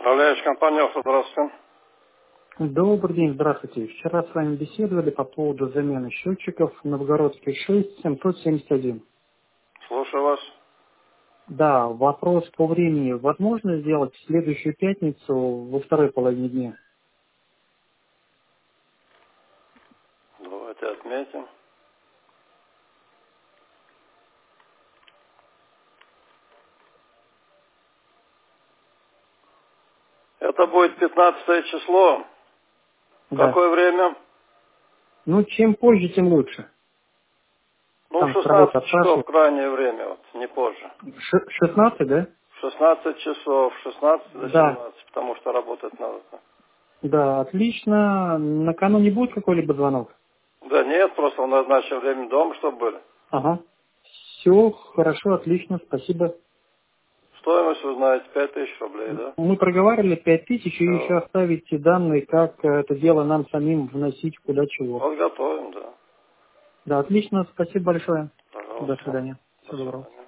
Управляющая компания, здравствуйте. Добрый день, здравствуйте. Вчера с вами беседовали по поводу замены счетчиков Новгородский 6 771. Слушаю вас. Да, вопрос по времени. Возможно сделать в следующую пятницу во второй половине дня? Давайте отметим. Это будет 15 число. Да. Какое время? Ну, чем позже, тем лучше. Ну, в Там с работы 16 часов отпрашивают. крайнее время, вот, не позже. 16, да? В 16 часов, 16 до Да. 17, потому что работать надо. Да, отлично. Накануне будет какой-либо звонок? Да нет, просто в назначенное время дома, чтобы были. Ага. Все, хорошо, отлично, спасибо. Стоимость, вы знаете, 5000 рублей, да? Мы проговаривали 5000 и еще Все. оставите данные, как это дело нам самим вносить куда чего. Подготовим, да. Да, отлично, спасибо большое. До Пожалуйста. свидания. До Всего доброго. свидания.